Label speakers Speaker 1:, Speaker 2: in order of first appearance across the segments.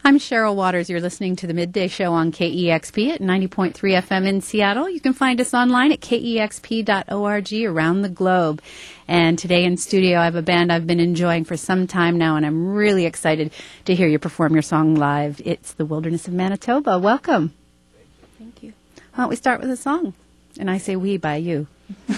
Speaker 1: I'm Cheryl Waters. You're listening to the Midday Show on KEXP at 90.3 FM in Seattle. You can find us online at kexp.org around the globe. And today in studio, I have a band I've been enjoying for some time now, and I'm really excited to hear you perform your song live. It's The Wilderness of Manitoba. Welcome.
Speaker 2: Thank you.
Speaker 1: Why don't we start with a song? And I say we by you.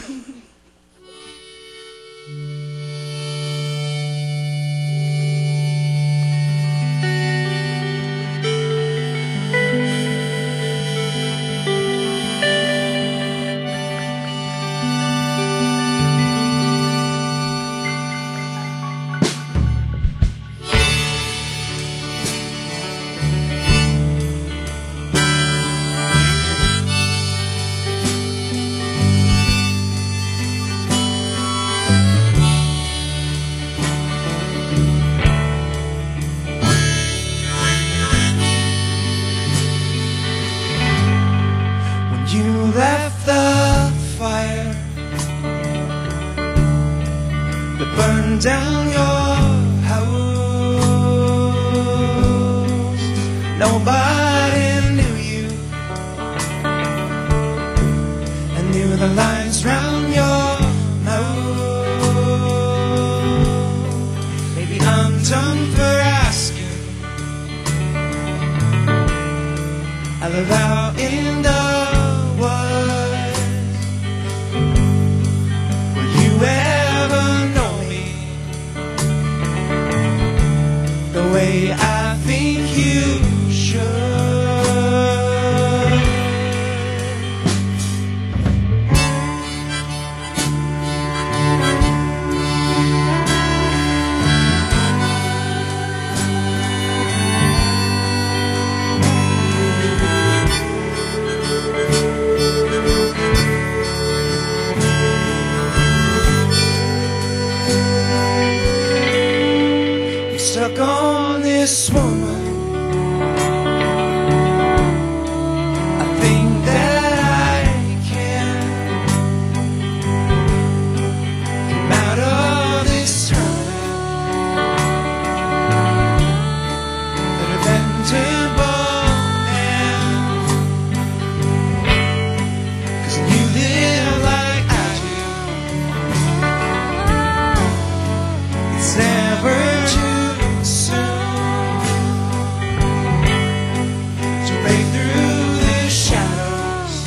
Speaker 3: Down your house, nobody knew you. I knew the lines round your mouth. Maybe I'm done for asking. I live out in the woods. Will you ever know the way I think you should? I'm stuck on this woman. I think that I can come out of this hurt that eventable end. 'Cause you live like I do. It's never too soon to break through the shadows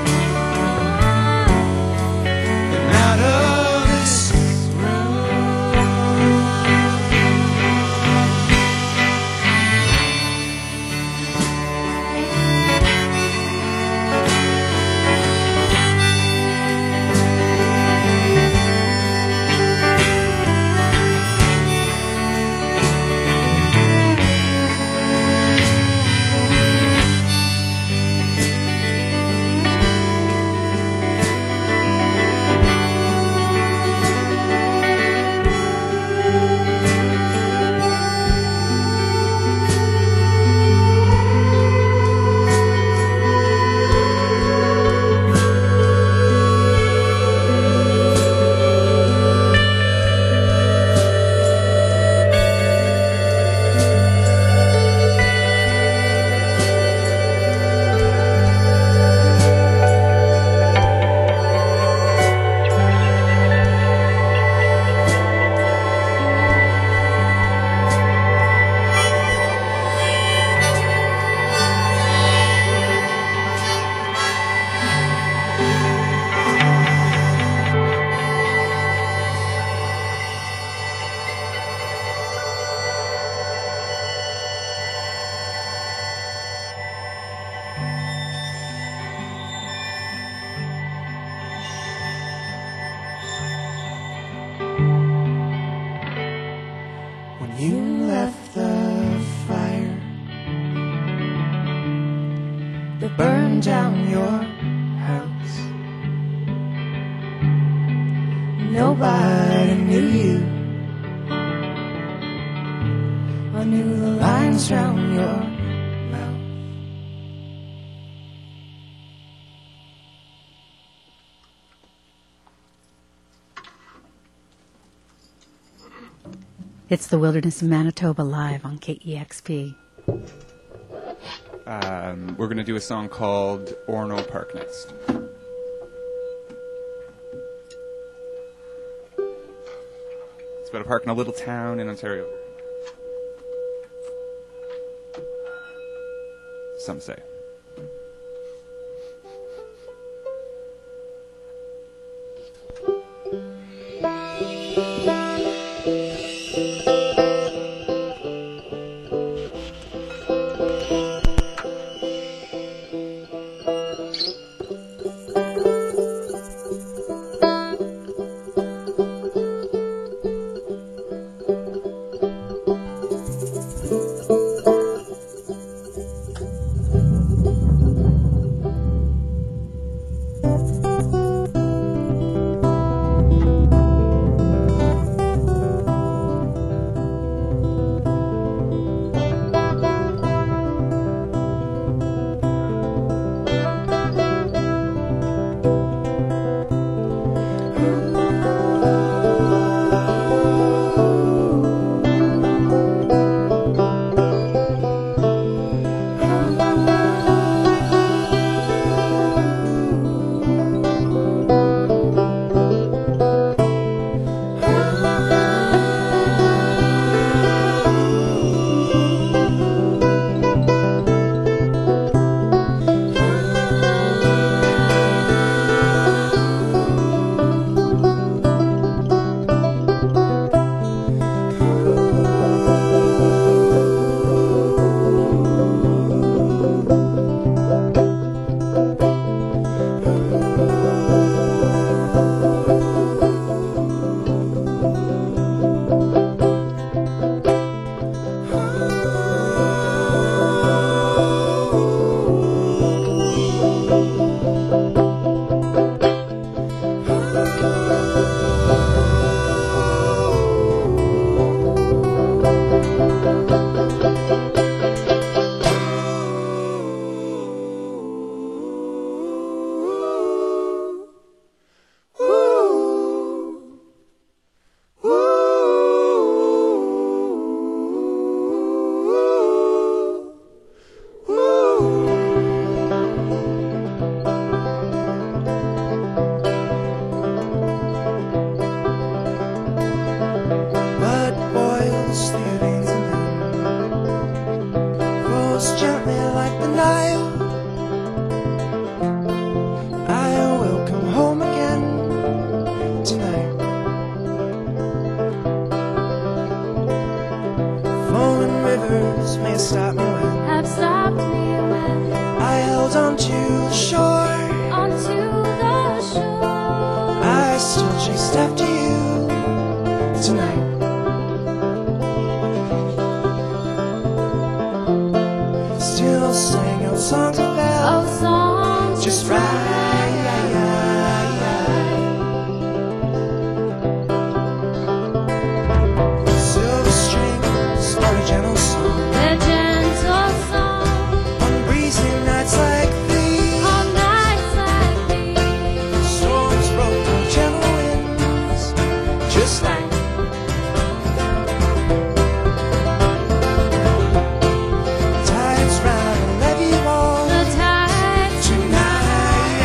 Speaker 3: and out of this room. When you left the fire that burned down your house, nobody knew you. I knew the lines round your mouth.
Speaker 1: It's The Wilderness of Manitoba live on KEXP.
Speaker 2: We're going to do a song called Orno Park next. It's about a park in a little town in Ontario. Some say.
Speaker 3: Tides round, levee wall.
Speaker 4: The tides
Speaker 3: Tonight.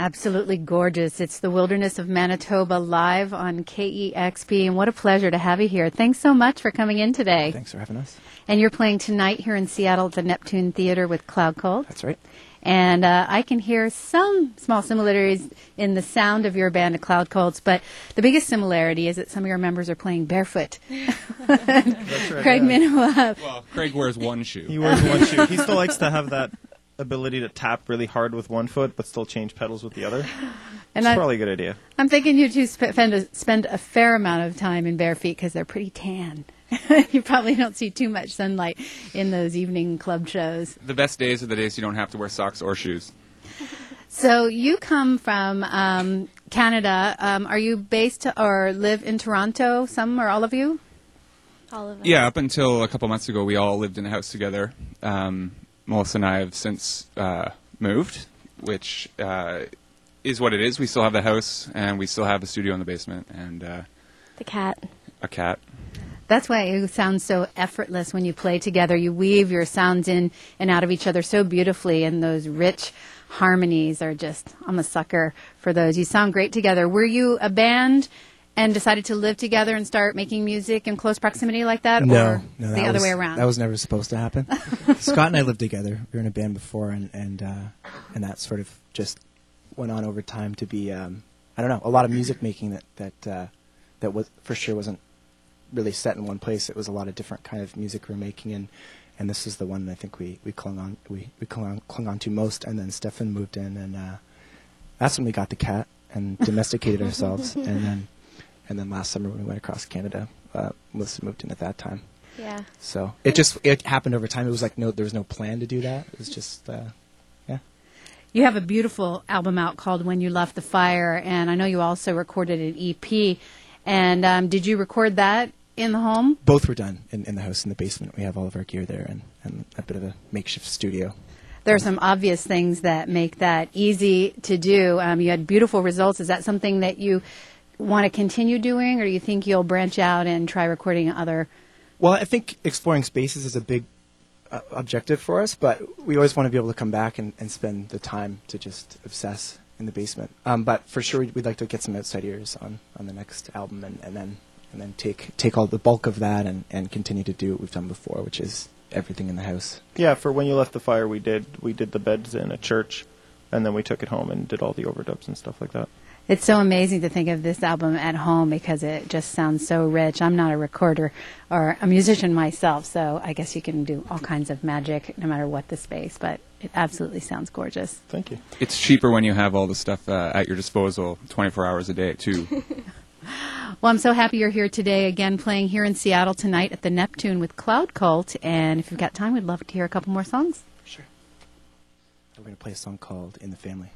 Speaker 1: Absolutely gorgeous. It's the Wilderness of Manitoba live on KEXP, and what a pleasure to have you here. Thanks so much for coming in today.
Speaker 4: Thanks for having us.
Speaker 1: And you're playing tonight here in Seattle at the Neptune Theater with Cloud Cold.
Speaker 4: That's right.
Speaker 1: And I can hear some small similarities in the sound of your band, the Cloud Colds, but the biggest similarity is that some of your members are playing barefoot.
Speaker 5: That's right.
Speaker 1: Craig Minowa.
Speaker 2: Well, Craig wears one shoe.
Speaker 5: He wears one shoe. He still likes to have that ability to tap really hard with one foot, but still change pedals with the other.
Speaker 1: And
Speaker 5: It's probably a good idea.
Speaker 1: I'm thinking you two spend a fair amount of time in bare feet because they're pretty tan. You probably don't see too much sunlight in those evening club shows.
Speaker 2: The best days are the days you don't have to wear socks or shoes.
Speaker 1: So you come from Canada. Are you based or live in Toronto, some or all of you?
Speaker 6: All of us.
Speaker 2: Yeah, up until a couple months ago, we all lived in a house together. Melissa and I have since moved, which is what it is. We still have the house, and we still have a studio in the basement, and
Speaker 6: The cat.
Speaker 2: a cat.
Speaker 1: That's why you sound so effortless when you play together. You weave your sounds in and out of each other so beautifully, and those rich harmonies are just, I'm a sucker for those. You sound great together. Were you a band and decided to live together and start making music in close proximity like that?
Speaker 4: No,
Speaker 1: or
Speaker 4: no,
Speaker 1: the other way around?
Speaker 4: That was never supposed to happen. Scott and I lived together. We were in a band before, and that sort of just went on over time to be, I don't know, a lot of music making that was for sure wasn't really set in one place. It was a lot of different kind of music we were making, and this is the one I think we clung on to most. And then Stefan moved in, and that's when we got the cat and domesticated ourselves. And then last summer when we went across Canada, Melissa moved in at that time.
Speaker 6: Yeah.
Speaker 4: So it happened over time. It was like there was no plan to do that. It was just yeah.
Speaker 1: You have a beautiful album out called When You Left the Fire, and I know you also recorded an EP. And did you record that in the home?
Speaker 4: Both were done in the house in the basement. We have all of our gear there and a bit of a makeshift studio.
Speaker 1: There are some obvious things that make that easy to do. You had beautiful results. Is that something that you want to continue doing, or do you think you'll branch out and try recording other?
Speaker 4: Well, I think exploring spaces is a big objective for us, but we always want to be able to come back and spend the time to just obsess in the basement. But for sure, we'd like to get some outside ears on the next album, and then take all the bulk of that and continue to do what we've done before, which is everything in the house.
Speaker 5: Yeah, for When You Left the Fire, we did the beds in a church, and then we took it home and did all the overdubs and stuff like that.
Speaker 1: It's so amazing to think of this album at home because it just sounds so rich. I'm not a recorder or a musician myself, so I guess you can do all kinds of magic no matter what the space, but it absolutely sounds gorgeous.
Speaker 5: Thank you.
Speaker 2: It's cheaper when you have all the stuff at your disposal 24 hours a day, too.
Speaker 1: Well, I'm so happy you're here today, again playing here in Seattle tonight at the Neptune with Cloud Cult, and if you've got time, we'd love to hear a couple more songs.
Speaker 4: Sure. We're going to play a song called In the Family.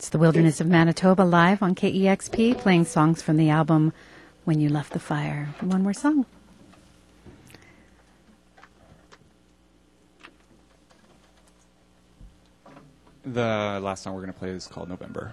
Speaker 1: It's the Wilderness of Manitoba live on KEXP, playing songs from the album When You Left the Fire. One more song.
Speaker 2: The last song we're going to play is called November.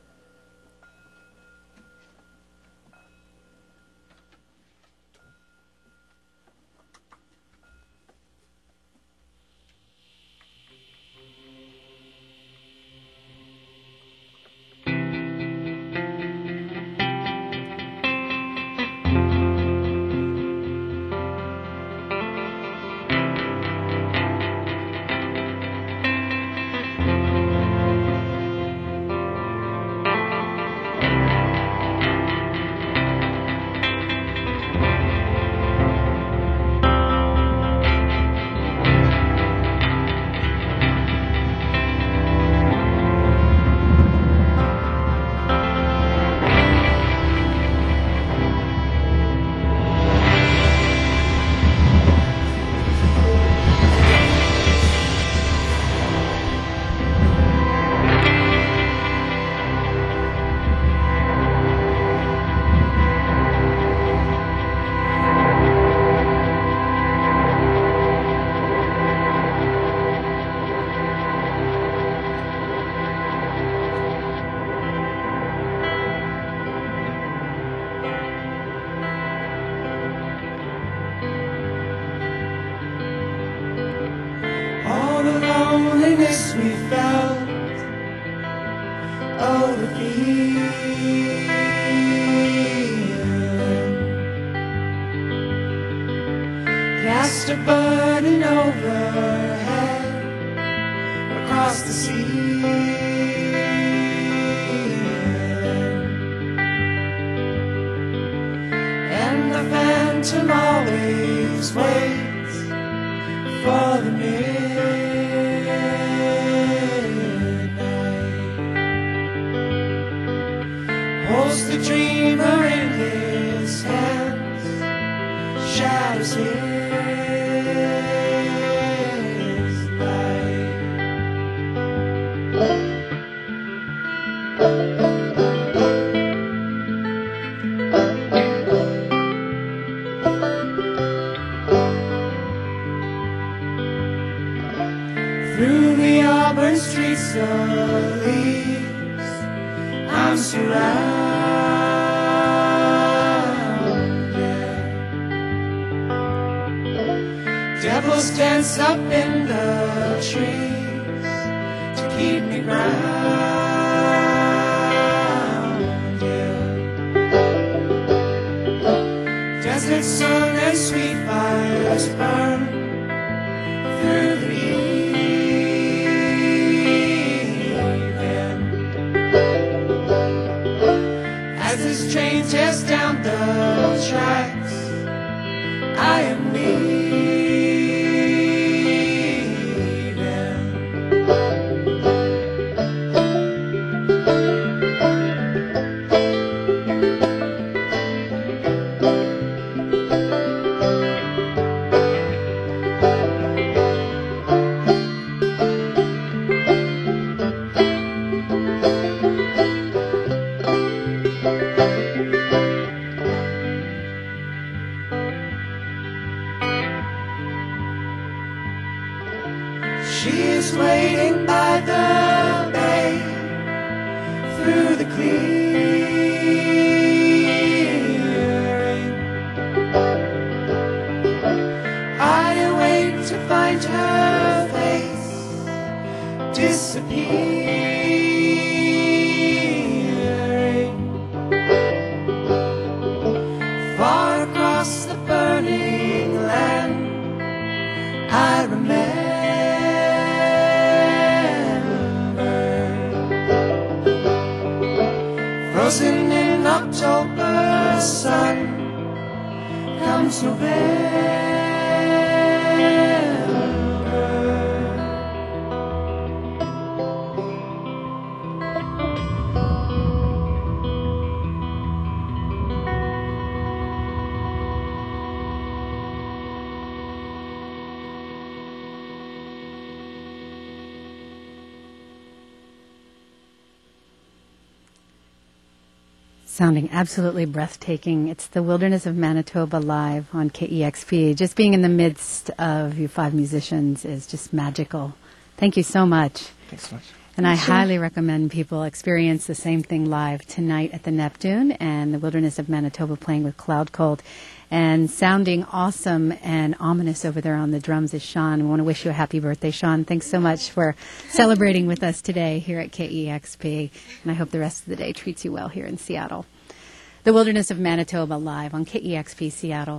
Speaker 3: loneliness we felt, oh, the feeling, cast a burden overhead, across the sea, and the phantom always waits for the midnight. Holds the dreamer in his hands, shadows his light. Through the auburn streets of leaves, I'm surrounded. Devils dance up in the trees to keep me grounded. Desert sun and sweet fires burn through the train tears down the tracks, I am leaving. She's waiting by the bay, through the clearing. I await to find her face disappearing. Far across the burning land, I remember. Frozen in October sun, comes November.
Speaker 1: Sounding absolutely breathtaking. It's the Wilderness of Manitoba live on KEXP. Just being in the midst of you five musicians is just magical. Thank you so much.
Speaker 4: Thanks so much.
Speaker 1: And I highly recommend people experience the same thing live tonight at the Neptune and the Wilderness of Manitoba playing with Cloud Cold. And sounding awesome and ominous over there on the drums is Sean. We want to wish you a happy birthday, Sean. Thanks so much for celebrating with us today here at KEXP. And I hope the rest of the day treats you well here in Seattle. The Wilderness of Manitoba live on KEXP Seattle.